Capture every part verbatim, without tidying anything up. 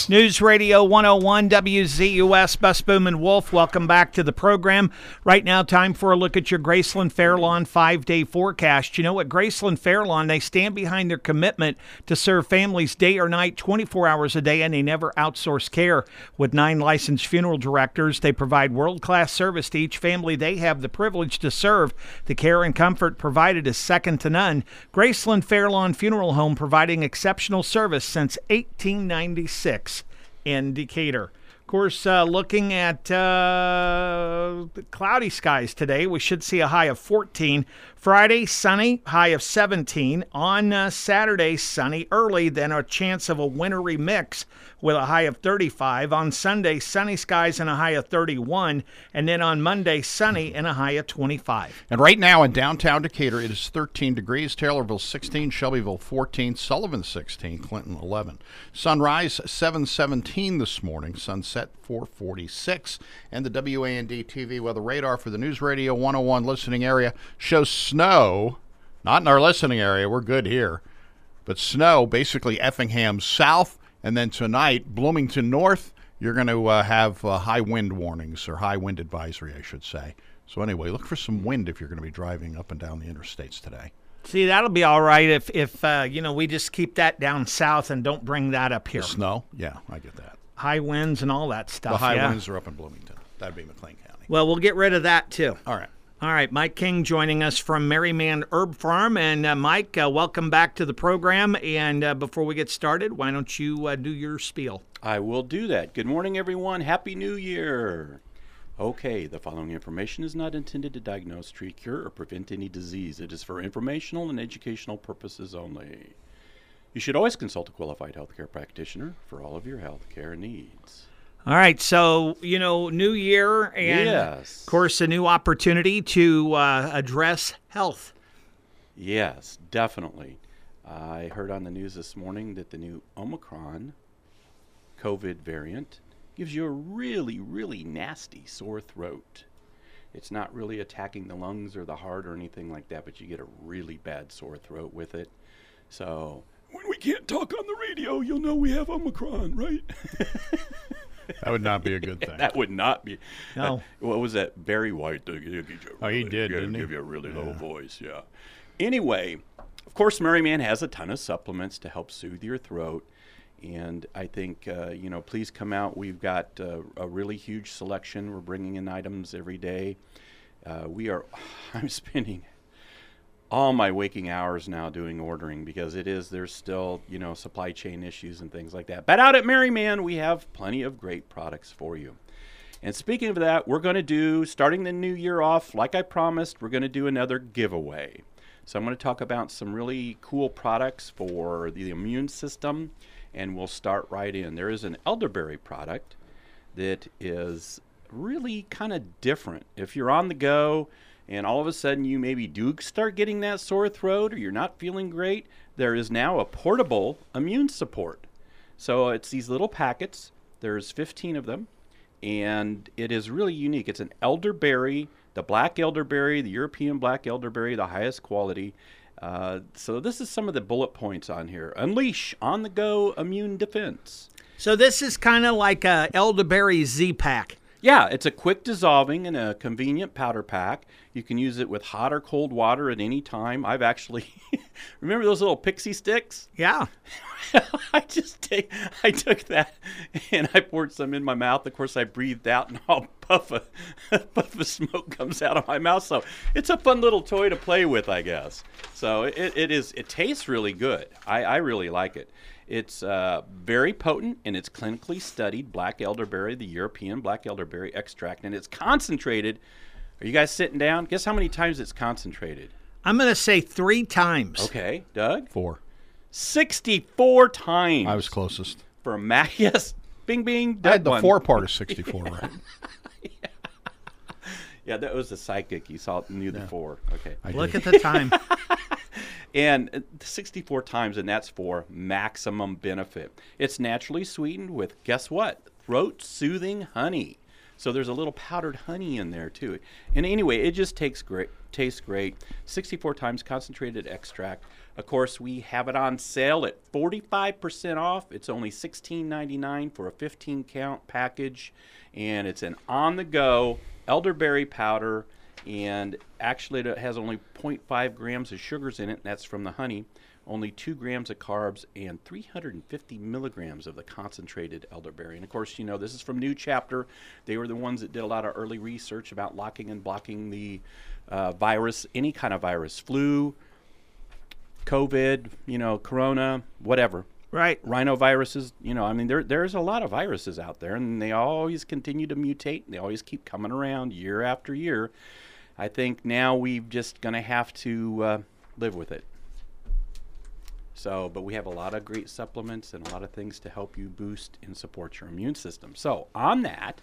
News Radio one oh one W Z U S, Bus Boom and Wolf. Welcome back to the program. Right now, time for a look at your Graceland Fairlawn five-day forecast. You know what, Graceland Fairlawn, they stand behind their commitment to serve families day or night, twenty-four hours a day, and they never outsource care. With nine licensed funeral directors, they provide world-class service to each family they have the privilege to serve. The care and comfort provided is second to none. Graceland Fairlawn Funeral Home, providing exceptional service since eighteen ninety-six. In Decatur. Of course, uh, looking at uh, cloudy skies today, we should see a high of fourteen. Friday, sunny, high of seventeen. On uh, Saturday, sunny early, then a chance of a wintry mix with a high of thirty-five. On Sunday, sunny skies and a high of thirty-one. And then on Monday, sunny and a high of twenty-five. And right now in downtown Decatur, it is thirteen degrees. Taylorville sixteen, Shelbyville fourteen, Sullivan sixteen, Clinton eleven. Sunrise seven seventeen this morning, sunset four forty-six. And the W A N D T V weather radar for the News Radio one oh one listening area shows snow, not in our listening area, we're good here, but snow basically Effingham south, and then tonight, Bloomington north, you're going to uh, have uh, high wind warnings, or high wind advisory, I should say. So anyway, look for some wind if you're going to be driving up and down the interstates today. See, that'll be all right if, if uh, you know, we just keep that down south and don't bring that up here. The snow? Yeah, I get that. High winds and all that stuff. The high yeah. winds are up in Bloomington. That'd be McLean County. Well, we'll get rid of that, too. All right. All right, Mike King joining us from Merryman Herb Farm. And, uh, Mike, uh, welcome back to the program. And uh, before we get started, why don't you uh, do your spiel? I will do that. Good morning, everyone. Happy New Year. Okay, the following information is not intended to diagnose, treat, cure, or prevent any disease. It is for informational and educational purposes only. You should always consult a qualified healthcare practitioner for all of your healthcare needs. All right, so, you know, new year and, yes. of course, a new opportunity to uh, address health. Yes, definitely. I heard on the news this morning that the new Omicron COVID variant gives you a really, really nasty sore throat. It's not really attacking the lungs or the heart or anything like that, but you get a really bad sore throat with it. So when we can't talk on the radio, you'll know we have Omicron, right? That would not be a good thing. That would not be. No. Uh, what was that? Barry White. Uh, really, oh, he did, give, didn't he? Give you a really yeah. low voice, yeah. Anyway, of course, Merryman has a ton of supplements to help soothe your throat. And I think, uh, you know, please come out. We've got uh, a really huge selection. We're bringing in items every day. Uh, we are, I'm spending all my waking hours now doing ordering because it is, there's still, you know, supply chain issues and things like that. But out at Merryman, we have plenty of great products for you. And speaking of that, we're going to do, starting the new year off, like I promised, we're going to do another giveaway. So I'm going to talk about some really cool products for the immune system, and we'll start right in. There is an elderberry product that is really kind of different. If you're on the go, and all of a sudden you maybe do start getting that sore throat or you're not feeling great, there is now a portable immune support. So it's these little packets. There's fifteen of them, and it is really unique. It's an elderberry, the black elderberry, the European black elderberry, the highest quality. Uh, so this is some of the bullet points on here. Unleash on-the-go immune defense. So this is kind of like a elderberry Z-Pack. Yeah, it's a quick dissolving and a convenient powder pack. You can use it with hot or cold water at any time. I've actually, remember those little pixie sticks? Yeah. I just take, I took that and I poured some in my mouth. Of course, I breathed out and all puff of, puff of smoke comes out of my mouth. So it's a fun little toy to play with, I guess. So it, it is, it tastes really good. I, I really like it. It's uh, very potent, and it's clinically studied black elderberry, the European black elderberry extract, and it's concentrated. Are you guys sitting down? Guess how many times it's concentrated? I'm going to say three times. Okay, Doug? Four. sixty-four times. I was closest. For a mac, yes, bing, bing, Doug I had the won. four part of sixty-four, right? yeah. yeah, that was the psychic. You saw knew the yeah. four. Okay. I Look did. at the time. And sixty-four times, and that's for maximum benefit. It's naturally sweetened with, guess what? Throat-soothing honey. So there's a little powdered honey in there, too. And anyway, it just takes great, tastes great. sixty-four times concentrated extract, Of course, we have it on sale at forty-five percent off. It's only sixteen ninety-nine for a fifteen count package, and it's an on-the-go elderberry powder, and actually it has only zero point five grams of sugars in it, and that's from the honey, only two grams of carbs, and three hundred fifty milligrams of the concentrated elderberry. And of course, you know, this is from New Chapter. They were the ones that did a lot of early research about locking and blocking the uh, virus, any kind of virus, flu, COVID, you know, corona, whatever. Right. Rhinoviruses, you know, I mean, there there's a lot of viruses out there, and they always continue to mutate. And they always keep coming around year after year. I think now we're just going to have to uh, live with it. So, but we have a lot of great supplements and a lot of things to help you boost and support your immune system. So, on that,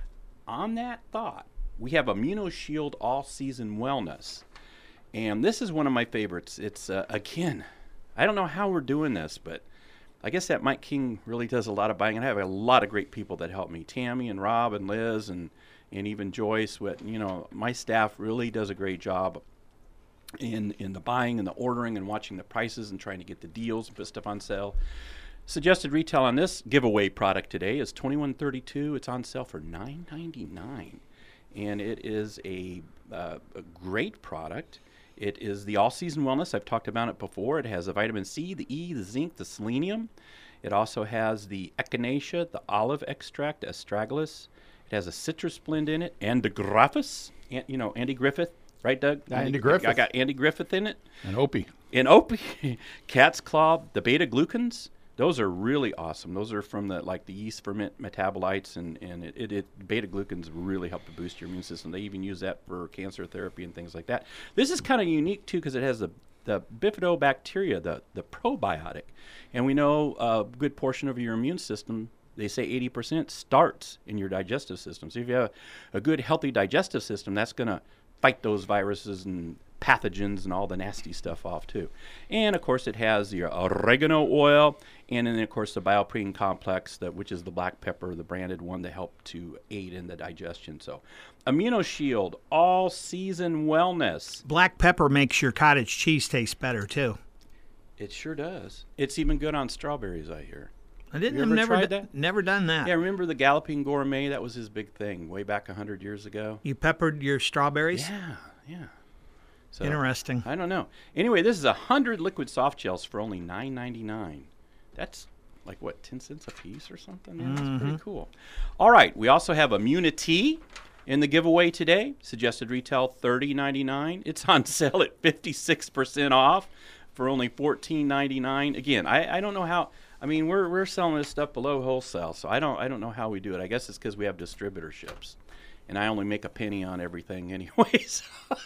on that thought, we have ImmunoShield All-Season Wellness. And this is one of my favorites. It's, uh, again, I don't know how we're doing this, but I guess that Mike King really does a lot of buying. And I have a lot of great people that help me. Tammy and Rob and Liz and, and even Joyce. With, you know, my staff really does a great job in in the buying and the ordering and watching the prices and trying to get the deals and put stuff on sale. Suggested retail on this giveaway product today is twenty-one thirty-two. It's on sale for nine ninety-nine, and it is a, uh, a great product. It is the all-season wellness. I've talked about it before. It has the vitamin C, the E, the zinc, the selenium. It also has the echinacea, the olive extract, astragalus. It has a citrus blend in it, and the graphis, and, you know, Andy Griffith. Right, Doug? Andy, Andy Griffith. I got Andy Griffith in it. And Opie. And Opie. Cat's Claw, the beta-glucans. Those are really awesome. Those are from the like the yeast ferment metabolites, and, and it, it, it beta-glucans really help to boost your immune system. They even use that for cancer therapy and things like that. This is kind of unique, too, because it has the, the bifidobacteria, the, the probiotic. And we know a good portion of your immune system, they say eighty percent, starts in your digestive system. So if you have a good, healthy digestive system, that's going to fight those viruses and pathogens and all the nasty stuff off too. And of course it has your oregano oil, and then of course the bioprene complex, that which is the black pepper, the branded one, to help to aid in the digestion. So ImmunoShield All Season Wellness. Black pepper makes your cottage cheese taste better too. It sure does. It's even good on strawberries, I hear. I didn't You have ever never tried d- that? never done that. Yeah, remember the Galloping Gourmet? That was his big thing way back one hundred years ago. You peppered your strawberries? Yeah, yeah. So, Interesting. I don't know. Anyway, this is one hundred liquid soft gels for only nine ninety-nine. That's like, what, ten cents a piece or something? Yeah, that's pretty cool. All right, we also have Immunity in the giveaway today. Suggested retail thirty ninety-nine. It's on sale at fifty-six percent off for only fourteen ninety-nine. Again, I, I don't know how... I mean, we're we're selling this stuff below wholesale, so I don't I don't know how we do it. I guess it's because we have distributorships, and I only make a penny on everything, anyways.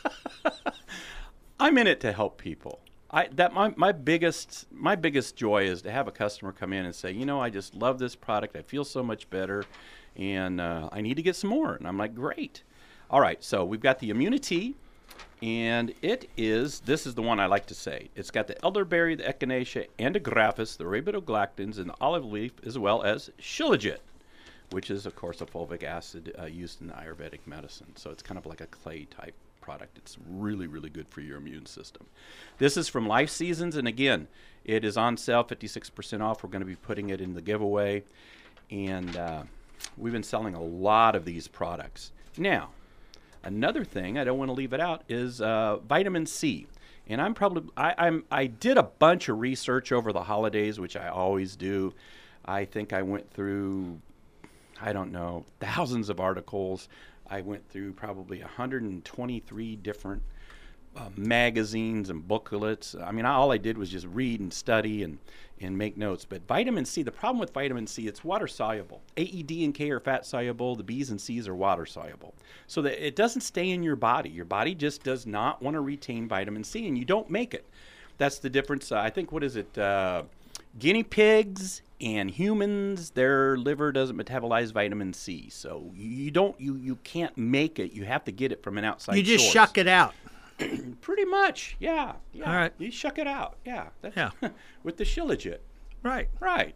I'm in it to help people. I that my my biggest my biggest joy is to have a customer come in and say, you know, I just love this product. I feel so much better, and uh, I need to get some more. And I'm like, great. All right, so we've got the Immunity. And it is, this is the one I like to say. It's got the elderberry, the echinacea, andrographis, the arabidopsis, and the olive leaf, as well as shilajit, which is, of course, a fulvic acid uh, used in Ayurvedic medicine. So it's kind of like a clay-type product. It's really, really good for your immune system. This is from Life Seasons, and again, it is on sale, fifty-six percent off. We're going to be putting it in the giveaway. And uh, we've been selling a lot of these products. Now, another thing, I don't want to leave it out, is uh, vitamin C. And I'm probably, I, I'm, I did a bunch of research over the holidays, which I always do. I think I went through, I don't know, thousands of articles. I went through probably one hundred twenty-three different uh, magazines and booklets. I mean, all I did was just read and study and, and make notes. But vitamin C, the problem with vitamin C, it's water soluble. A, E, D, and K are fat soluble. The B's and C's are water soluble. So that it doesn't stay in your body. Your body just does not want to retain vitamin C, and you don't make it. That's the difference. Uh, I think, what is it? Uh, guinea pigs and humans, their liver doesn't metabolize vitamin C. So you don't, you, you can't make it. You have to get it from an outside source. You just shuck it out. Pretty much, yeah. yeah. All right. You shuck it out, yeah. That's, Yeah. With the shilajit. Right. Right.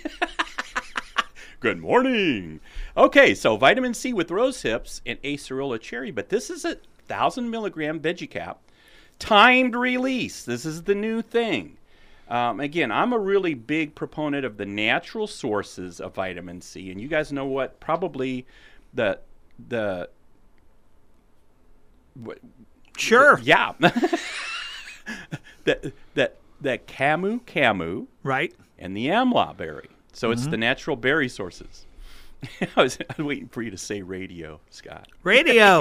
Good morning. Okay, so vitamin C with rose hips and acerola cherry, but this is a one thousand milligram veggie cap. timed release. This is the new thing. Um, again, I'm a really big proponent of the natural sources of vitamin C, and you guys know what? Probably the the what, Sure. yeah. that that that camu camu Right. and the amla berry. So it's Mm-hmm. the natural berry sources. I was, I was waiting for you to say radio, Scott. Radio.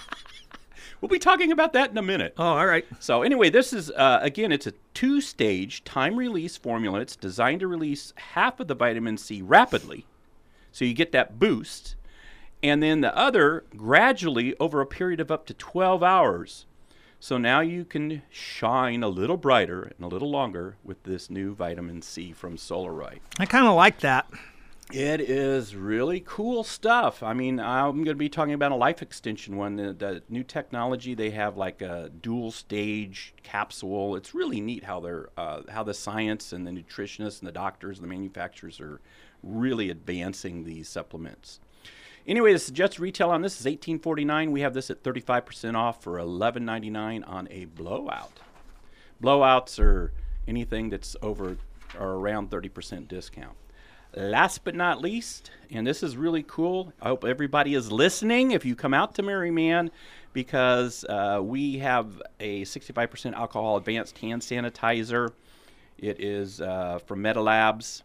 We'll be talking about that in a minute. Oh, all right. So anyway, this is, uh, again, it's a two-stage time-release formula. It's designed to release half of the vitamin C rapidly, so you get that boost, and then the other gradually over a period of up to twelve hours. So now you can shine a little brighter and a little longer with this new vitamin C from Solarite. I kind of like that. It is really cool stuff. I mean, I'm going to be talking about a life extension one. The, the new technology, they have like a dual stage capsule. It's really neat how they're uh, how the science and the nutritionists and the doctors and the manufacturers are really advancing these supplements. Anyway, the suggested retail on this is eighteen forty-nine. We have this at thirty-five percent off for eleven ninety-nine on a blowout. Blowouts are anything that's over or around thirty percent discount. Last but not least, and this is really cool, I hope everybody is listening if you come out to Merryman, because uh, we have a sixty-five percent alcohol advanced hand sanitizer. It is uh, from MetaLabs.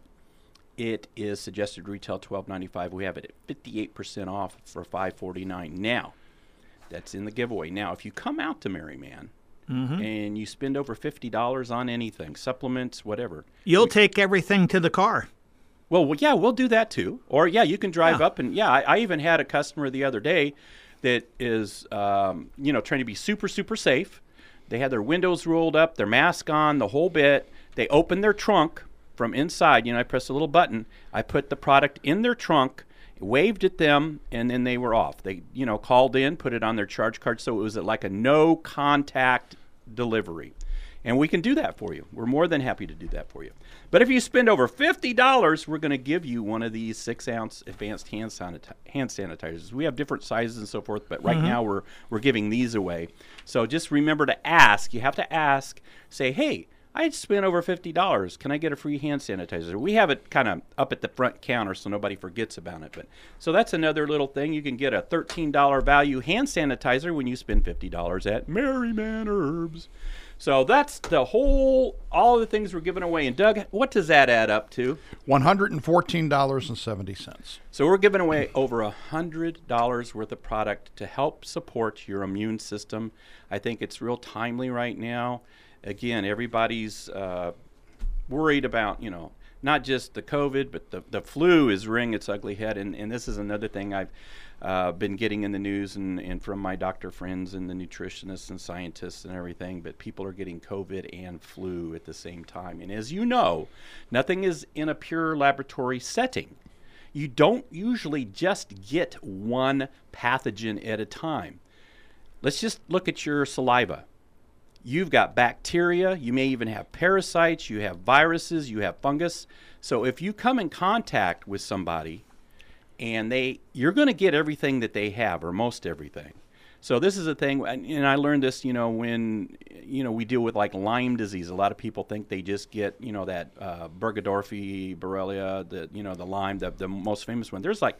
It is suggested retail twelve ninety-five. We have it at fifty-eight percent off for five forty-nine. Now, that's in the giveaway. Now, if you come out to Merryman mm-hmm. and you spend over fifty dollars on anything, supplements, whatever. You'll we, take everything to the car. Well, well, yeah, we'll do that too. Or, yeah, you can drive Yeah. up. And, yeah, I, I even had a customer the other day that is, um, you know, trying to be super, super safe. They had their windows rolled up, their mask on, the whole bit. They opened their trunk from inside. You know, I pressed a little button. I put the product in their trunk, waved at them, and then they were off. They, you know, called in, put it on their charge card. So it was like a no-contact delivery. And we can do that for you. We're more than happy to do that for you. But if you spend over fifty dollars, we're going to give you one of these six-ounce advanced hand, sanit- hand sanitizers. We have different sizes and so forth, but right mm-hmm. now we're we're giving these away. So just remember to ask. You have to ask. Say, hey, I spent over fifty dollars. Can I get a free hand sanitizer? We have it kind of up at the front counter so nobody forgets about it. But so that's another little thing. You can get a thirteen dollars value hand sanitizer when you spend fifty dollars at Merryman Herbs. So that's the whole, all of the things we're giving away. And Doug, what does that add up to? one hundred fourteen dollars and seventy cents. So we're giving away over one hundred dollars worth of product to help support your immune system. I think it's real timely right now. Again, everybody's uh, worried about, you know, not just the COVID, but the, the flu is rearing its ugly head. And, and this is another thing I've uh, been getting in the news and, and from my doctor friends and the nutritionists and scientists and everything. But people are getting COVID and flu at the same time. And as you know, nothing is in a pure laboratory setting. You don't usually just get one pathogen at a time. Let's just look at your saliva. You've got bacteria, you may even have parasites, you have viruses, you have fungus. So if you come in contact with somebody and they, you're going to get everything that they have, or most everything. So this is a thing, and I learned this, you know, when, you know, we deal with like Lyme disease. A lot of people think they just get, you know, that uh, Burgdorferi, Borrelia, the, you know, the Lyme, the, the most famous one. There's like,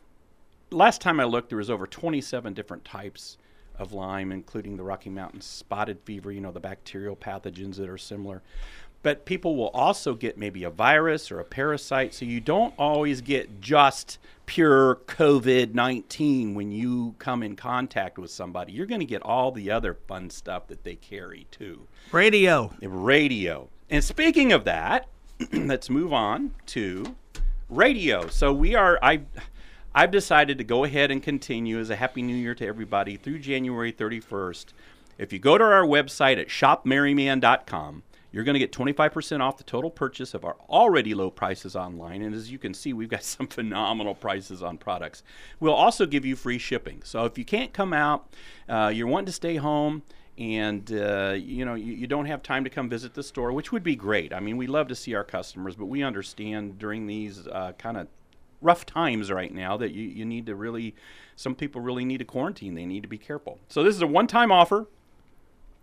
last time I looked, there was over twenty-seven different types of Lyme, including the Rocky Mountain spotted fever, you know, the bacterial pathogens that are similar. But people will also get maybe a virus or a parasite, so you don't always get just pure COVID nineteen when you come in contact with somebody. You're going to get all the other fun stuff that they carry, too. Radio. Radio. And speaking of that, let's move on to radio. So we are... I. I've decided to go ahead and continue as a Happy New Year to everybody through January thirty-first. If you go to our website at shop merryman dot com, you're going to get twenty-five percent off the total purchase of our already low prices online. And as you can see, we've got some phenomenal prices on products. We'll also give you free shipping. So if you can't come out, uh, you're wanting to stay home, and uh, you know you, you don't have time to come visit the store, which would be great. I mean, we love to see our customers, but we understand during these uh, kind of rough times right now that you, you need to really, some people really need to quarantine. They need to be careful. So this is a one-time offer.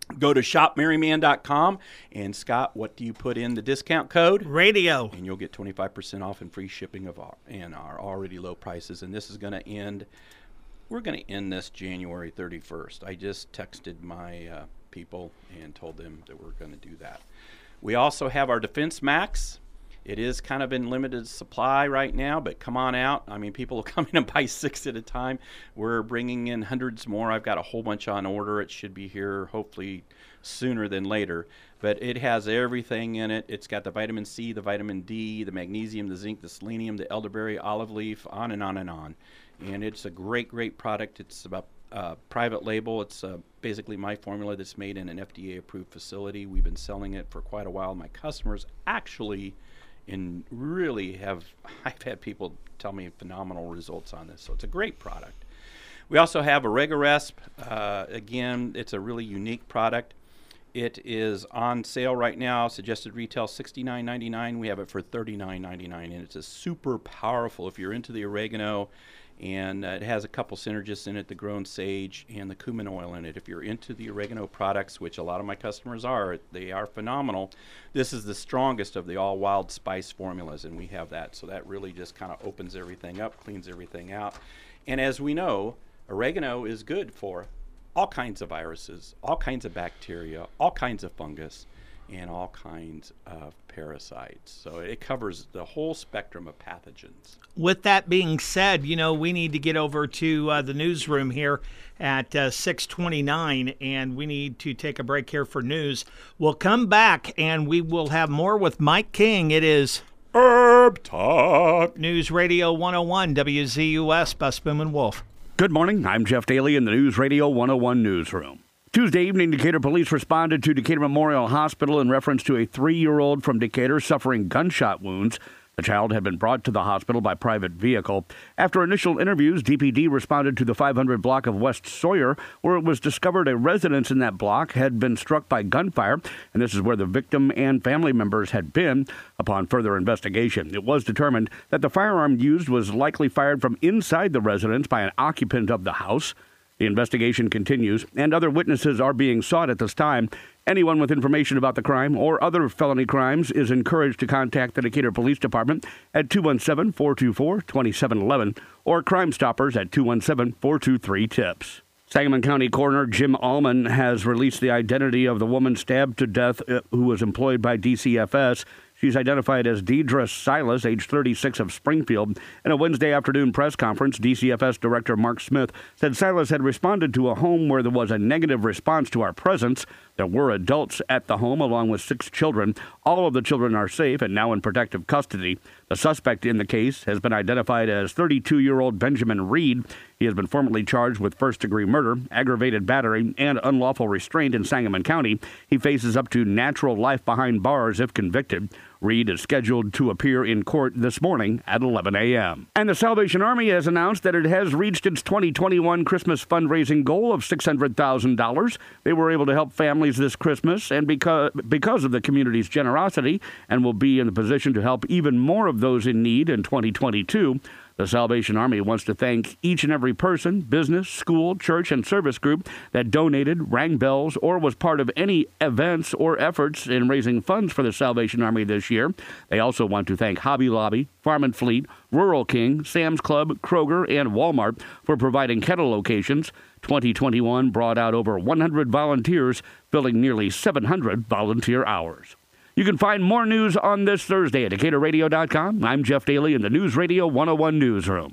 Go to shop merryman dot com, and Scott, what do you put in the discount code? Radio. And you'll get twenty-five percent off and free shipping of our, and our already low prices. And this is going to end, we're going to end this January thirty-first. I just texted my uh, people and told them that we're going to do that. We also have our Defense Max. It is kind of in limited supply right now, but come on out. I mean, people will come in and buy six at a time. We're bringing in hundreds more. I've got a whole bunch on order. It should be here hopefully sooner than later. But it has everything in it. It's got the vitamin C, the vitamin D, the magnesium, the zinc, the selenium, the elderberry, olive leaf, on and on and on. And it's a great, great product. It's about uh, private label. It's uh, basically my formula that's made in an F D A-approved facility. We've been selling it for quite a while. My customers actually... and really have, I've had people tell me phenomenal results on this. So it's a great product. We also have Oregaresp. Uh, again, it's a really unique product. It is on sale right now. Suggested retail sixty-nine ninety-nine. We have it for thirty-nine ninety-nine, and it's a super powerful. If you're into the oregano, and uh, it has a couple synergists in it, the grown sage and the cumin oil in it. If you're into the oregano products, which a lot of my customers are, they are phenomenal. This is the strongest of the all wild spice formulas, and we have that. So that really just kind of opens everything up, cleans everything out. And as we know, oregano is good for all kinds of viruses, all kinds of bacteria, all kinds of fungus, and all kinds of parasites. So it covers the whole spectrum of pathogens. With that being said, you know, we need to get over to uh, the newsroom here at uh, six twenty-nine, and we need to take a break here for news. We'll come back, and we will have more with Mike King. It is Herb Talk. News Radio one oh one, W Z U S, Busboom and Wolf. Good morning. I'm Jeff Daly in the News Radio one oh one newsroom. Tuesday evening, Decatur police responded to Decatur Memorial Hospital in reference to a three-year-old from Decatur suffering gunshot wounds. The child had been brought to the hospital by private vehicle. After initial interviews, D P D responded to the five hundred block of West Sawyer, where it was discovered a residence in that block had been struck by gunfire, and this is where the victim and family members had been. Upon further investigation, it was determined that the firearm used was likely fired from inside the residence by an occupant of the house. The investigation continues, and other witnesses are being sought at this time. Anyone with information about the crime or other felony crimes is encouraged to contact the Decatur Police Department at two one seven, four two four, two seven one one or Crime Stoppers at two one seven, four two three, TIPS. Sangamon County Coroner Jim Allman has released the identity of the woman stabbed to death who was employed by D C F S. She's identified as Deidre Silas, age thirty-six, of Springfield. In a Wednesday afternoon press conference, D C F S Director Mark Smith said Silas had responded to a home where there was a negative response to our presence. There were adults at the home along with six children. All of the children are safe and now in protective custody. The suspect in the case has been identified as thirty-two-year-old Benjamin Reed. He has been formally charged with first-degree murder, aggravated battery, and unlawful restraint in Sangamon County. He faces up to natural life behind bars if convicted. Reed is scheduled to appear in court this morning at eleven a.m. And the Salvation Army has announced that it has reached its twenty twenty-one Christmas fundraising goal of six hundred thousand dollars. They were able to help families this Christmas, and because, because of the community's generosity, and will be in a position to help even more of those in need in twenty twenty-two. The Salvation Army wants to thank each and every person, business, school, church, and service group that donated, rang bells, or was part of any events or efforts in raising funds for the Salvation Army this year. They also want to thank Hobby Lobby, Farm and Fleet, Rural King, Sam's Club, Kroger, and Walmart for providing kettle locations. twenty twenty-one brought out over one hundred volunteers, filling nearly seven hundred volunteer hours. You can find more news on this Thursday at Decatur Radio dot com. I'm Jeff Daly in the News Radio one oh one newsroom.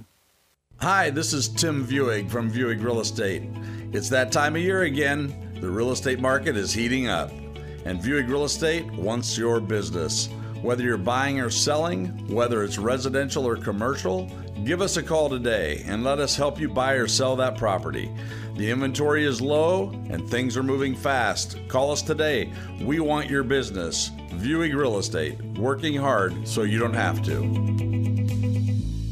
Hi, this is Tim Vuig from Vuig Real Estate. It's that time of year again. The real estate market is heating up, and Vuig Real Estate wants your business. Whether you're buying or selling, whether it's residential or commercial, give us a call today and let us help you buy or sell that property. The inventory is low and things are moving fast. Call us today. We want your business. Vuig Real Estate, working hard so you don't have to.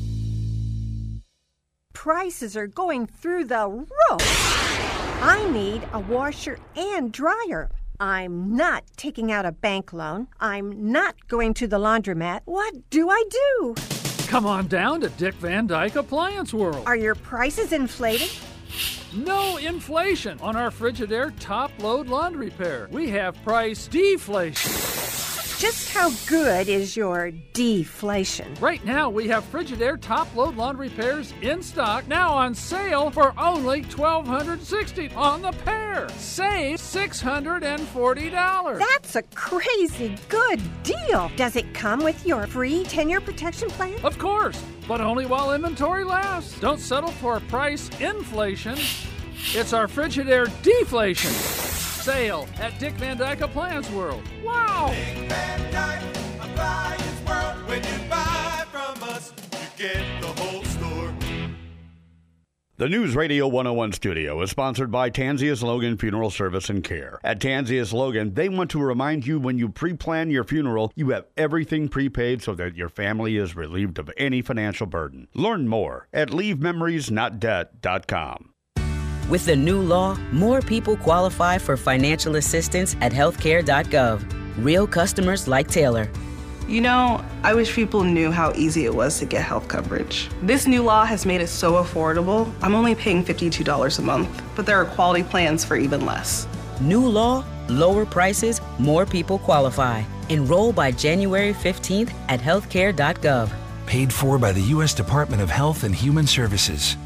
Prices are going through the roof. I need a washer and dryer. I'm not taking out a bank loan. I'm not going to the laundromat. What do I do? Come on down to Dick Van Dyke Appliance World. Are your prices inflated? No inflation on our Frigidaire top-load laundry pair. We have price deflation. Just how good is your deflation? Right now, we have Frigidaire top-load laundry pairs in stock, now on sale for only twelve sixty dollars on the pair. Save six hundred forty dollars. That's a crazy good deal. Does it come with your free ten-year protection plan? Of course, but only while inventory lasts. Don't settle for price inflation. It's our Frigidaire deflation sale at Dick Van Dyke Appliance World. Wow! Dick Van Dyke Appliance World. When you buy from us, you get the whole store. The News Radio one oh one studio is sponsored by Tansius Logan Funeral Service and Care. At Tansius Logan, they want to remind you when you pre-plan your funeral, you have everything prepaid so that your family is relieved of any financial burden. Learn more at leave memories not debt dot com. With the new law, more people qualify for financial assistance at healthcare dot gov. Real customers like Taylor. You know, I wish people knew how easy it was to get health coverage. This new law has made it so affordable. I'm only paying fifty-two dollars a month, but there are quality plans for even less. New law, lower prices, more people qualify. Enroll by January fifteenth at healthcare dot gov. Paid for by the U S Department of Health and Human Services.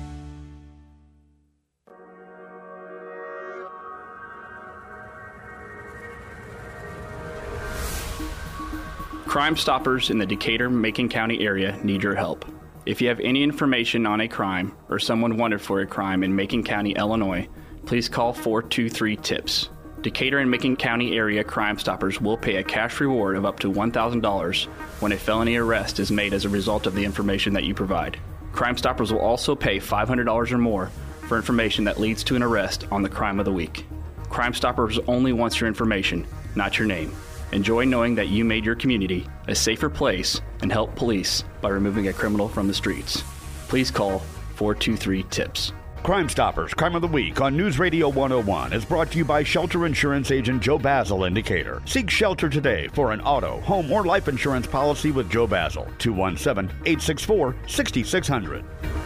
Crime Stoppers in the Decatur-Macon County area need your help. If you have any information on a crime or someone wanted for a crime in Macon County, Illinois, please call four two three TIPS. Decatur and Macon County area Crime Stoppers will pay a cash reward of up to one thousand dollars when a felony arrest is made as a result of the information that you provide. Crime Stoppers will also pay five hundred dollars or more for information that leads to an arrest on the crime of the week. Crime Stoppers only wants your information, not your name. Enjoy knowing that you made your community a safer place and help police by removing a criminal from the streets. Please call four two three TIPS. Crime Stoppers, Crime of the Week on News Radio one oh one is brought to you by Shelter Insurance Agent Joe Basil in Decatur. Seek shelter today for an auto, home, or life insurance policy with Joe Basil. two one seven, eight six four, six six zero zero.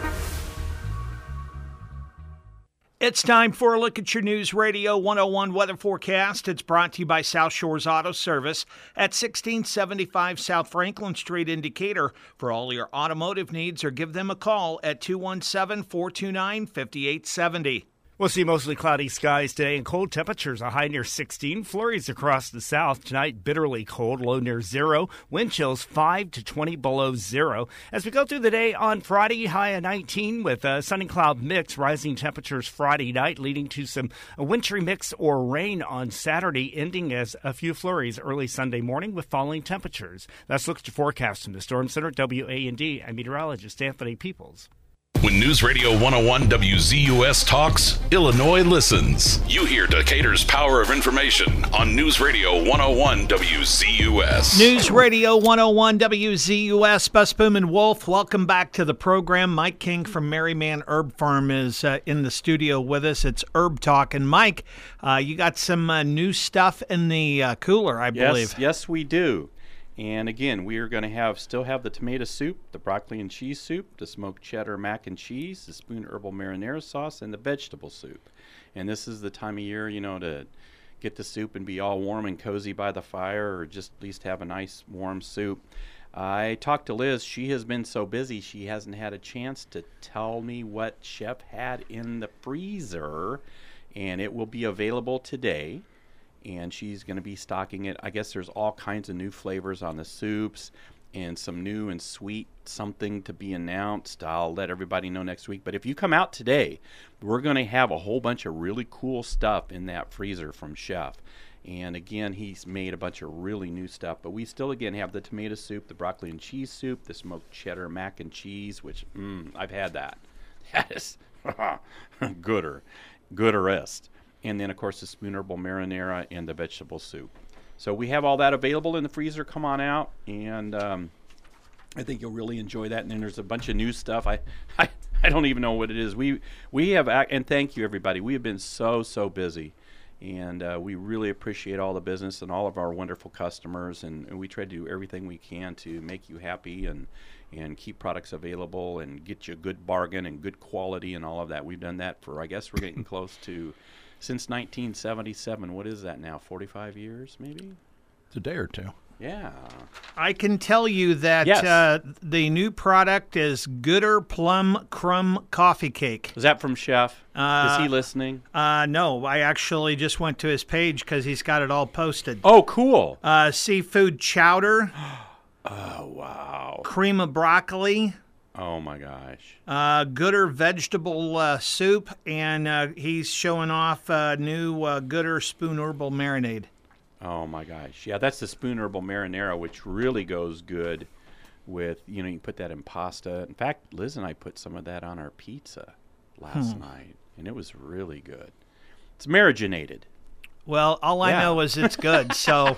It's time for a look at your News Radio one oh one weather forecast. It's brought to you by South Shores Auto Service at sixteen seventy-five South Franklin Street in Decatur. For all your automotive needs, or give them a call at two one seven, four two nine, five eight seven zero. We'll see mostly cloudy skies today and cold temperatures, a high near sixteen. Flurries across the south tonight, bitterly cold, low near zero. Wind chills five to twenty below zero. As we go through the day on Friday, high of nineteen with a sun and cloud mix. Rising temperatures Friday night, leading to some a wintry mix or rain on Saturday, ending as a few flurries early Sunday morning with falling temperatures. Let's look at your forecast from the Storm Center, W A N D. I'm meteorologist Anthony Peoples. When News Radio one oh one W Z U S talks, Illinois listens. You hear Decatur's power of information on News Radio one oh one W Z U S. News Radio one oh one W Z U S, Busboom and Wolf. Welcome back to the program. Mike King from Merryman Herb Farm is uh, in the studio with us. It's Herb Talk. And Mike, uh, you got some uh, new stuff in the uh, cooler, I yes, believe. Yes, we do. And again, we are going to have still have the tomato soup, the broccoli and cheese soup, the smoked cheddar mac and cheese, the spoon herbal marinara sauce, and the vegetable soup. And this is the time of year, you know, to get the soup and be all warm and cozy by the fire, or just at least have a nice warm soup. I talked to Liz. She has been so busy she hasn't had a chance to tell me what Chef had in the freezer, and it will be available today. And she's going to be stocking it. I guess there's all kinds of new flavors on the soups and some new and sweet something to be announced. I'll let everybody know next week. But if you come out today, we're going to have a whole bunch of really cool stuff in that freezer from Chef. And again, he's made a bunch of really new stuff. But we still, again, have the tomato soup, the broccoli and cheese soup, the smoked cheddar mac and cheese, which, mm, I've had that. That is gooder, gooderest. And then, of course, the spoon herbal marinara and the vegetable soup. So we have all that available in the freezer. Come on out, and um, I think you'll really enjoy that. And then there's a bunch of new stuff. I, I, I don't even know what it is. We we have, and thank you, everybody. We have been so, so busy. And uh, we really appreciate all the business and all of our wonderful customers, and, and we try to do everything we can to make you happy and and keep products available and get you a good bargain and good quality and all of that. We've done that for, I guess we're getting close to, since nineteen seventy-seven. What is that now, forty-five years maybe? It's a day or two. Yeah. I can tell you that Yes. uh, the new product is Gooder Plum Crumb Coffee Cake. Is that from Chef? Uh, is he listening? Uh, no, I actually just went to his page because he's got it all posted. Oh, cool. Uh, seafood chowder. Oh, wow. Cream of broccoli. Oh, my gosh. Uh, Gooder vegetable uh, soup. And uh, he's showing off uh, new uh, Gooder spoon herbal marinade. Oh, my gosh. Yeah, that's the spoon herbal marinara, which really goes good with, you know, you can put that in pasta. In fact, Liz and I put some of that on our pizza last Hmm. night, and it was really good. It's mariginated. Well, all I Yeah. know is it's good. So,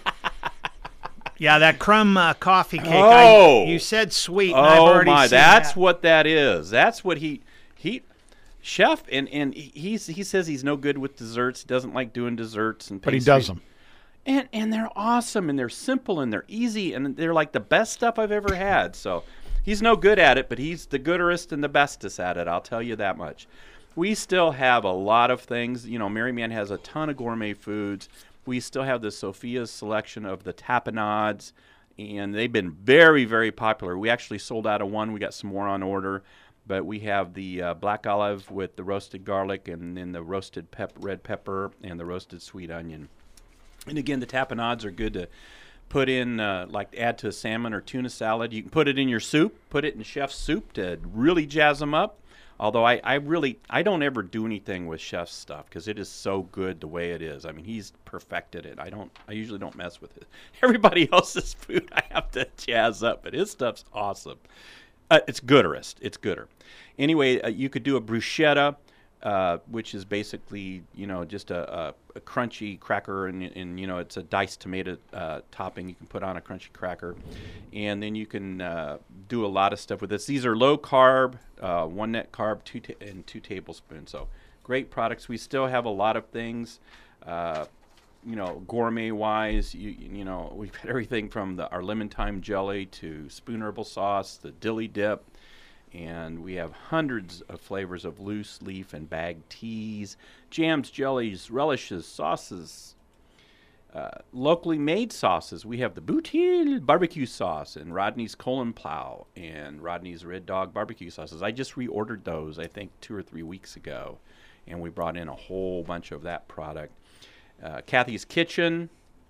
yeah, that crumb uh, coffee cake. Oh! I, you said sweet. And Oh, I've already my. seen That's that. what that is. That's what he, he, Chef, and, and he's, he says he's no good with desserts. He doesn't like doing desserts and But he pastries. does them. And and they're awesome, and they're simple, and they're easy, and they're like the best stuff I've ever had. So he's no good at it, but he's the gooderest and the bestest at it, I'll tell you that much. We still have a lot of things. You know, Maryman has a ton of gourmet foods. We still have the Sophia's selection of the tapenades, and they've been very, very popular. We actually sold out of one. We got some more on order. But we have the uh, black olive with the roasted garlic, and then the roasted pep- red pepper and the roasted sweet onion. And again, the tapenades are good to put in, uh, like add to a salmon or tuna salad. You can put it in your soup, put it in Chef's soup to really jazz them up. Although I, I really, I don't ever do anything with Chef's stuff because it is so good the way it is. I mean, he's perfected it. I don't, I usually don't mess with it. Everybody else's food I have to jazz up, but his stuff's awesome. Uh, it's gooderest. It's gooder. Anyway, uh, you could do a bruschetta. Uh, which is basically, you know, just a, a, a crunchy cracker, and, and, you know, it's a diced tomato uh, topping you can put on a crunchy cracker. And then you can uh, do a lot of stuff with this. These are low carb, uh, one net carb, two ta- and two tablespoons. So great products. We still have a lot of things, uh, you know, gourmet-wise. You, you know, we've got everything from the, our lemon thyme jelly to spoon herbal sauce, the dilly dip. And we have hundreds of flavors of loose leaf and bag teas, jams, jellies, relishes, sauces, uh, locally made sauces. We have the Boutil barbecue sauce and Rodney's Colon Plow and Rodney's Red Dog barbecue sauces. I just reordered those, I think, two or three weeks ago, and we brought in a whole bunch of that product. Uh, Kathy's Kitchen,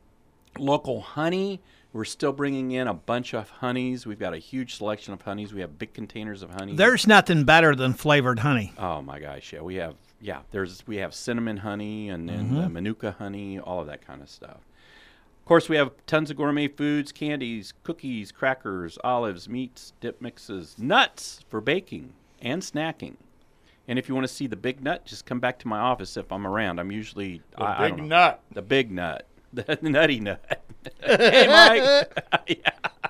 local honey. We're still bringing in a bunch of honeys. We've got a huge selection of honeys. We have big containers of honey. There's nothing better than flavored honey. Oh my gosh, yeah. We have yeah, there's we have cinnamon honey and then Mhm. uh, manuka honey, all of that kind of stuff. Of course, we have tons of gourmet foods, candies, cookies, crackers, olives, meats, dip mixes, nuts for baking and snacking. And if you want to see the big nut, just come back to my office if I'm around. I'm usually The I, I big don't know. nut. The big nut. The nutty nut. Hey, Mike. Yeah.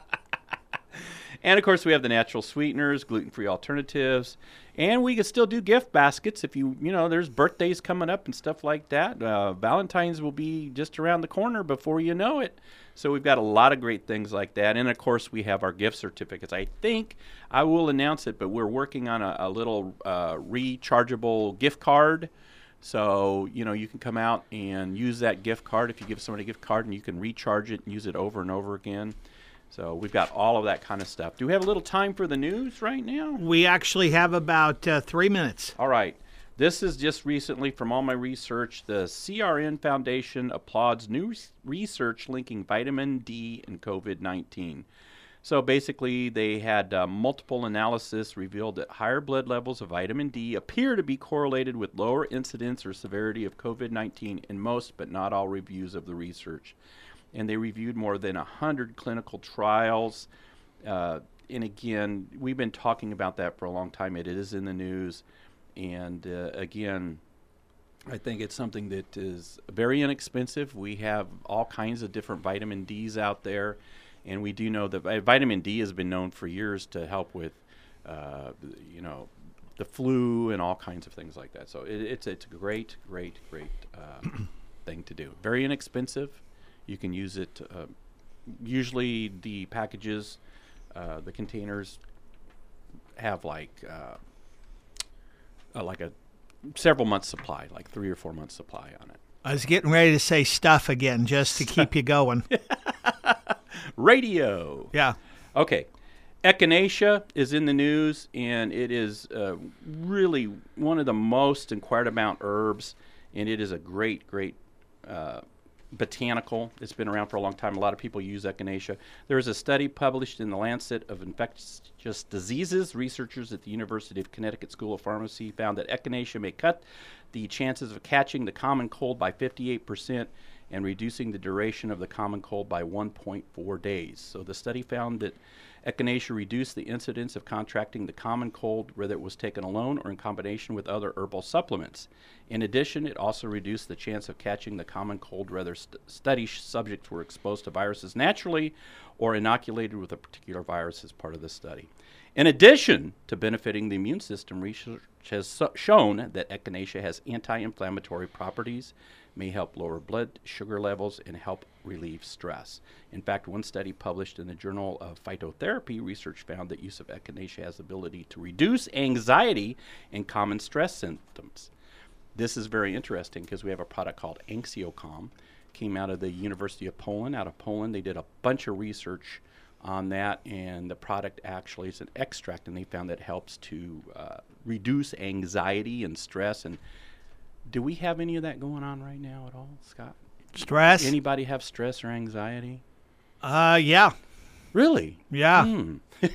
And, of course, we have the natural sweeteners, gluten-free alternatives. And we can still do gift baskets if you, you know, there's birthdays coming up and stuff like that. Uh, Valentine's will be just around the corner before you know it. So we've got a lot of great things like that. And, of course, we have our gift certificates. I think I will announce it, but we're working on a, a little uh, rechargeable gift card. So, you know, you can come out and use that gift card if you give somebody a gift card, and you can recharge it and use it over and over again. So we've got all of that kind of stuff. Do we have a little time for the news right now? We actually have about uh, three minutes. All right. This is just recently from all my research. The C R N Foundation applauds new research linking vitamin D and COVID nineteen. So basically, they had uh, multiple analysis revealed that higher blood levels of vitamin D appear to be correlated with lower incidence or severity of COVID nineteen in most, but not all, reviews of the research. And they reviewed more than one hundred clinical trials. Uh, and again, we've been talking about that for a long time. It is in the news. And uh, again, I think it's something that is very inexpensive. We have all kinds of different vitamin Ds out there. And we do know that vitamin D has been known for years to help with, uh, you know, the flu and all kinds of things like that. So it, it's it's a great, great, great uh, thing to do. Very inexpensive. You can use it. Uh, usually the packages, uh, the containers have like uh, uh, like a several months supply, like three or four months supply on it. I was getting ready to say stuff again just to keep you going. Radio. Yeah. Okay. Echinacea is in the news, and it is uh, really one of the most inquired about herbs, and it is a great, great uh, botanical. It's been around for a long time. A lot of people use Echinacea. There is a study published in the Lancet of Infectious Diseases. Researchers at the University of Connecticut School of Pharmacy found that Echinacea may cut the chances of catching the common cold by fifty-eight percent and reducing the duration of the common cold by one point four days. So the study found that Echinacea reduced the incidence of contracting the common cold, whether it was taken alone or in combination with other herbal supplements. In addition, it also reduced the chance of catching the common cold, whether st- study subjects were exposed to viruses naturally or inoculated with a particular virus as part of the study. In addition to benefiting the immune system, research has so- shown that Echinacea has anti-inflammatory properties, may help lower blood sugar levels, and help relieve stress. In fact, one study published in the Journal of Phytotherapy research found that use of Echinacea has the ability to reduce anxiety and common stress symptoms. This is very interesting because we have a product called Anxiocalm. Came out of the University of Poland. Out of Poland, they did a bunch of research on that, and the product actually is an extract, and they found that it helps to uh, reduce anxiety and stress. And do we have any of that going on right now at all, Scott? Stress? Anybody have stress or anxiety? Uh, yeah. Really? Yeah. Hmm. I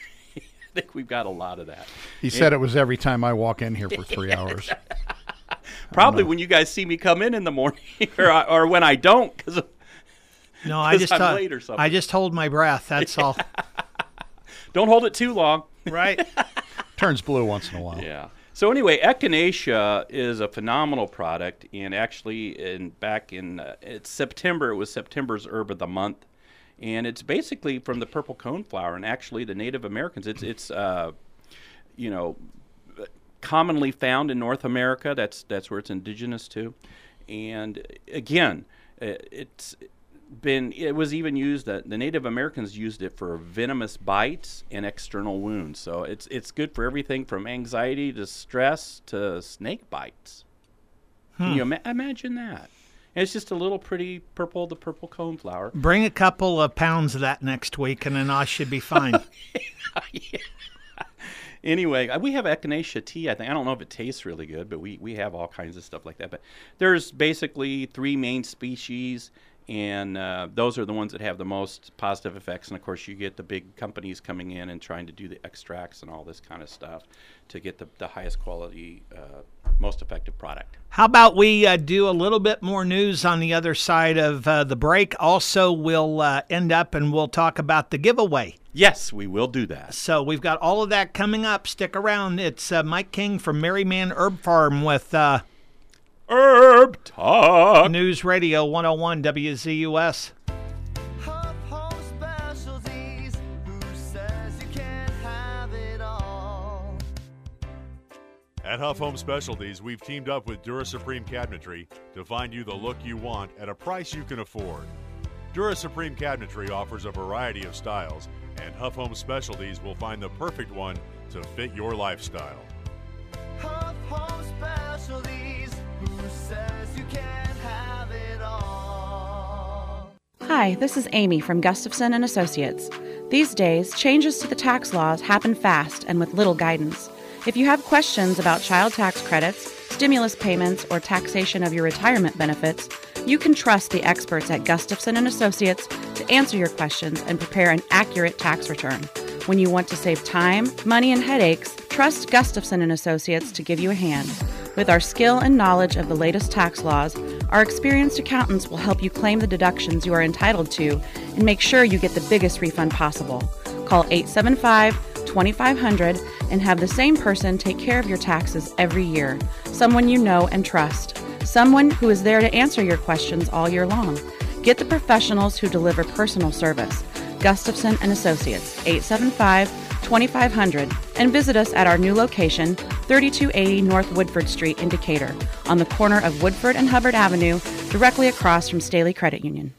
think we've got a lot of that. He said it was every time I walk in here for three hours. Probably when you guys see me come in in the morning, or, or when I don't, because no, I just I'm uh, late or something. I just hold my breath. That's all. Don't hold it too long. Right. Turns blue once in a while. Yeah. So anyway, Echinacea is a phenomenal product, and actually, in back in uh, it's September, it was September's Herb of the Month, and it's basically from the purple coneflower. And actually, the Native Americans, it's it's uh, you know commonly found in North America. That's that's where it's indigenous to, and again, it's been it was even used that the Native Americans used it for venomous bites and external wounds. So it's it's good for everything from anxiety to stress to snake bites. Hmm. Can you ima- imagine that? And it's just a little pretty purple, the purple coneflower. Bring a couple of pounds of that next week, and then I should be fine. Yeah. Anyway, we have Echinacea tea. I think I don't know if it tastes really good, but we we have all kinds of stuff like that. But there's basically three main species. And uh, those are the ones that have the most positive effects. And, of course, you get the big companies coming in and trying to do the extracts and all this kind of stuff to get the, the highest quality, uh, most effective product. How about we uh, do a little bit more news on the other side of uh, the break? Also, we'll uh, end up and we'll talk about the giveaway. Yes, we will do that. So we've got all of that coming up. Stick around. It's uh, Mike King from Merryman Herb Farm with Uh, Herb Talk. News Radio one oh one W Z U S. Huff Home Specialties, who says you can't have it all? At Huff Home Specialties, we've teamed up with Dura Supreme Cabinetry to find you the look you want at a price you can afford. Dura Supreme Cabinetry offers a variety of styles, and Huff Home Specialties will find the perfect one to fit your lifestyle. Huff Home Specialties, who says you can't have it all? Hi, this is Amy from Gustafson and Associates. These days, changes to the tax laws happen fast and with little guidance. If you have questions about child tax credits, stimulus payments, or taxation of your retirement benefits, you can trust the experts at Gustafson and Associates to answer your questions and prepare an accurate tax return. When you want to save time, money, and headaches, trust Gustafson and Associates to give you a hand. With our skill and knowledge of the latest tax laws, our experienced accountants will help you claim the deductions you are entitled to and make sure you get the biggest refund possible. Call eight seven five, two five zero zero and have the same person take care of your taxes every year. Someone you know and trust. Someone who is there to answer your questions all year long. Get the professionals who deliver personal service. Gustafson and Associates, eight seven five, twenty-five hundred, and visit us at our new location, thirty-two eighty North Woodford Street in Decatur, on the corner of Woodford and Hubbard Avenue, directly across from Staley Credit Union.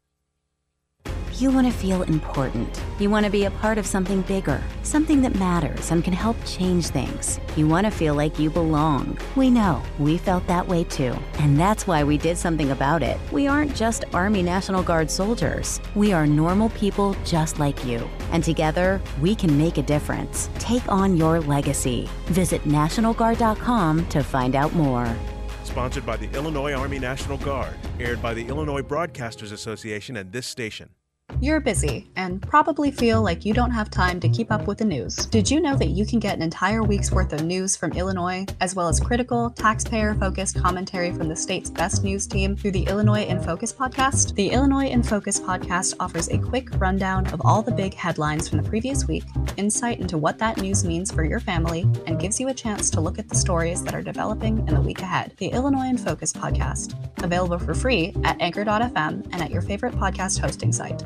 You want to feel important. You want to be a part of something bigger, something that matters and can help change things. You want to feel like you belong. We know. We felt that way too. And that's why we did something about it. We aren't just Army National Guard soldiers. We are normal people just like you. And together, we can make a difference. Take on your legacy. Visit National Guard dot com to find out more. Sponsored by the Illinois Army National Guard. Aired by the Illinois Broadcasters Association and this station. You're busy and probably feel like you don't have time to keep up with the news. Did you know that you can get an entire week's worth of news from Illinois, as well as critical, taxpayer-focused commentary from the state's best news team through the Illinois in Focus podcast? The Illinois in Focus podcast offers a quick rundown of all the big headlines from the previous week, insight into what that news means for your family, and gives you a chance to look at the stories that are developing in the week ahead. The Illinois in Focus podcast, available for free at anchor dot f m and at your favorite podcast hosting site.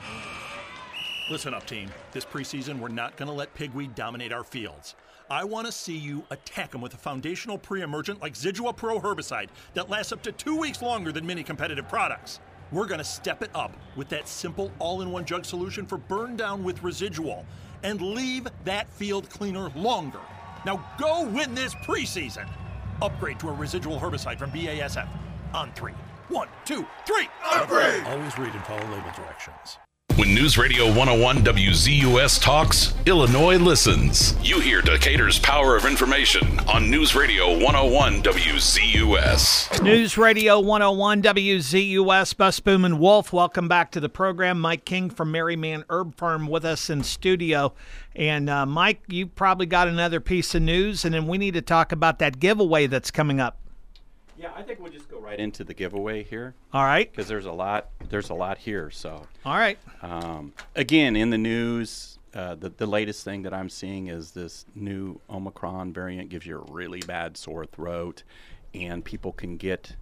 Listen up, team. This preseason, we're not going to let pigweed dominate our fields. I want to see you attack them with a foundational pre-emergent like Zidua Pro herbicide that lasts up to two weeks longer than many competitive products. We're going to step it up with that simple all-in-one jug solution for burn down with residual and leave that field cleaner longer. Now go win this preseason. Upgrade to a residual herbicide from B A S F on three. One, two, three. Upgrade! Always read and follow label directions. When News Radio one oh one W Z U S talks, Illinois listens. You hear Decatur's power of information on News Radio one oh one W Z U S. News Radio one oh one W Z U S, Bus Boom and Wolf. Welcome back to the program. Mike King from Merryman Herb Farm with us in studio. And uh, Mike, you probably got another piece of news, and then we need to talk about that giveaway that's coming up. Yeah, I think we'll just go right into the giveaway here. All right. Because there's a lot. There's a lot here. So. All right. Um, again, in the news, uh, the the latest thing that I'm seeing is this new Omicron variant gives you a really bad sore throat, and people can get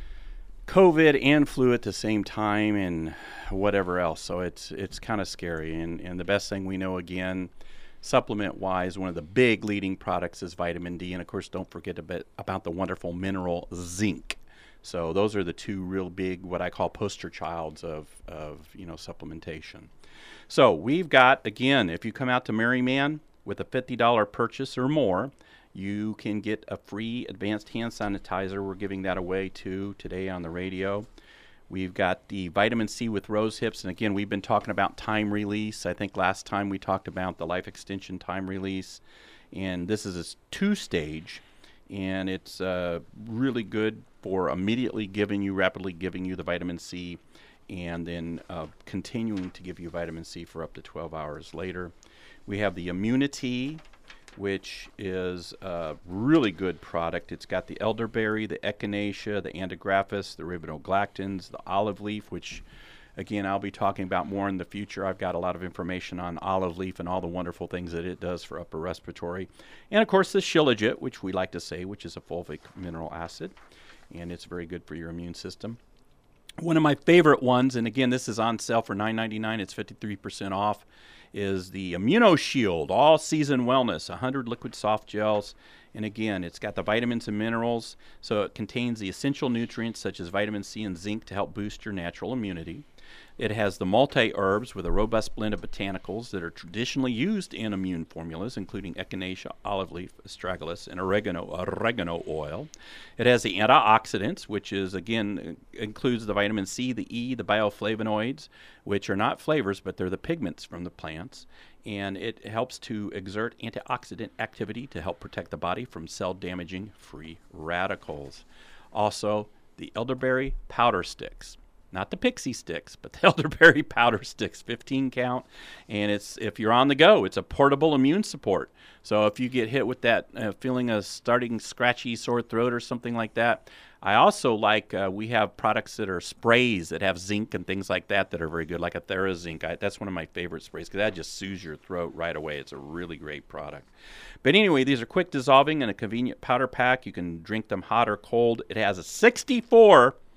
COVID and flu at the same time, and whatever else. So it's it's kind of scary. And and the best thing we know, again, supplement-wise, one of the big leading products is vitamin D, and of course, don't forget a bit about the wonderful mineral zinc. So those are the two real big, what I call poster childs of, of you know, supplementation. So we've got, again, if you come out to Merryman with a fifty dollars purchase or more, you can get a free advanced hand sanitizer. We're giving that away too today on the radio. We've got the vitamin C with rose hips, and again, we've been talking about time release. I think last time we talked about the life extension time release, and this is a two-stage, and it's uh, really good for immediately giving you, rapidly giving you the vitamin C, and then uh, continuing to give you vitamin C for up to twelve hours later. We have the Immunity, which is a really good product. It's got the elderberry, the echinacea, the antigraphis, the ribinogalactans, the olive leaf, which, again, I'll be talking about more in the future. I've got a lot of information on olive leaf and all the wonderful things that it does for upper respiratory. And, of course, the Shilajit, which we like to say, which is a fulvic mineral acid, and it's very good for your immune system. One of my favorite ones, and, again, this is on sale for nine ninety-nine. It's fifty-three percent off. Is the ImmunoShield All Season Wellness, one hundred liquid soft gels. And again, it's got the vitamins and minerals, so it contains the essential nutrients such as vitamin C and zinc to help boost your natural immunity. It has the multi-herbs with a robust blend of botanicals that are traditionally used in immune formulas, including echinacea, olive leaf, astragalus, and oregano, oregano oil. It has the antioxidants, which is, again, includes the vitamin C, the E, the bioflavonoids, which are not flavors, but they're the pigments from the plants. And it helps to exert antioxidant activity to help protect the body from cell-damaging free radicals. Also, the elderberry powder sticks. Not the pixie sticks, but the elderberry powder sticks, fifteen count. And it's if you're on the go, it's a portable immune support. So if you get hit with that uh, feeling of starting scratchy sore throat or something like that, I also like, uh, we have products that are sprays that have zinc and things like that that are very good, like a TheraZinc. I, that's one of my favorite sprays because that just soothes your throat right away. It's a really great product. But anyway, these are quick dissolving in a convenient powder pack. You can drink them hot or cold. It has a sixty-four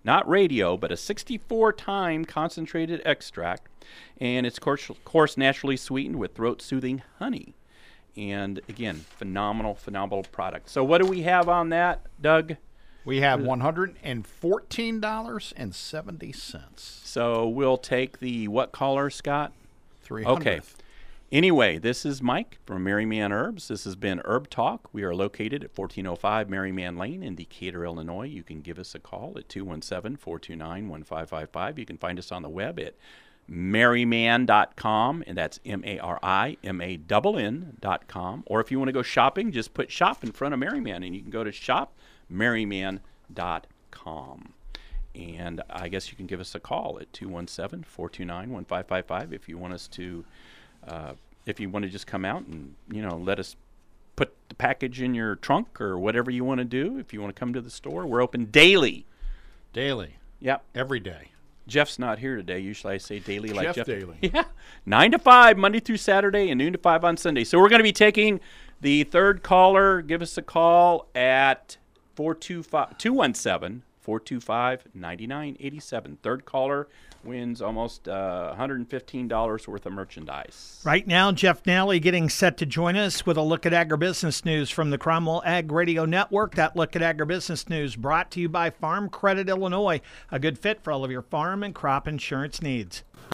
not radio, but a sixty-four time concentrated extract. And it's, of course, of course, naturally sweetened with throat-soothing honey. And, again, phenomenal, phenomenal product. So what do we have on that, Doug? We have one hundred fourteen dollars and seventy cents. So we'll take the what caller, Scott? three hundred. Okay. Anyway, this is Mike from Merryman Herbs. This has been Herb Talk. We are located at fourteen oh five Merryman Lane in Decatur, Illinois. You can give us a call at two one seven, four two nine, one five five five. You can find us on the web at merryman dot com, and that's M A R I M A N N dot com. Or if you want to go shopping, just put shop in front of Merryman, and you can go to shop merryman dot com. And I guess you can give us a call at two one seven, four two nine, one five five five if you want us to Uh, if you want to just come out and, you know, let us put the package in your trunk or whatever you want to do. If you want to come to the store, we're open daily. Daily. Yep. Every day. Jeff's not here today. Usually I say daily like Jeff Jeff. Daily. Yeah. nine to five, Monday through Saturday, and noon to five on Sunday. So we're going to be taking the third caller. Give us a call at four two five, two one seven, four two five, nine nine eight seven. Third caller wins almost uh, one hundred fifteen dollars worth of merchandise. Right now, Jeff Nally getting set to join us with a look at agribusiness news from the Cromwell Ag Radio Network. That look at agribusiness news brought to you by Farm Credit Illinois, a good fit for all of your farm and crop insurance needs.